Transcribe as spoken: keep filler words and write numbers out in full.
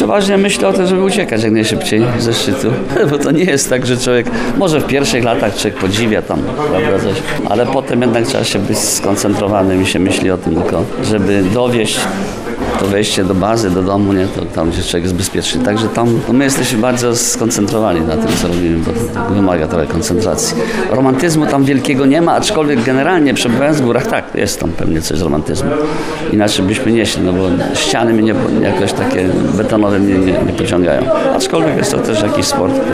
Przeważnie myślę o tym, żeby uciekać jak najszybciej ze szczytu, bo to nie jest tak, że człowiek, może w pierwszych latach człowiek podziwia tam, prawda, coś, ale potem jednak trzeba się być skoncentrowanym i się myśli o tym tylko, żeby dowieść to wejście do bazy, do domu, nie, to tam, gdzie człowiek jest bezpieczny. Także tam no my jesteśmy bardzo skoncentrowani na tym, co robimy, bo to wymaga trochę koncentracji. Romantyzmu tam wielkiego nie ma, aczkolwiek generalnie przebywając w górach, tak, jest tam pewnie coś z romantyzmu. Inaczej byśmy nie szli, no bo ściany mnie nie, jakoś takie betonowe mnie nie, nie pociągają. Aczkolwiek jest to też jakiś sport.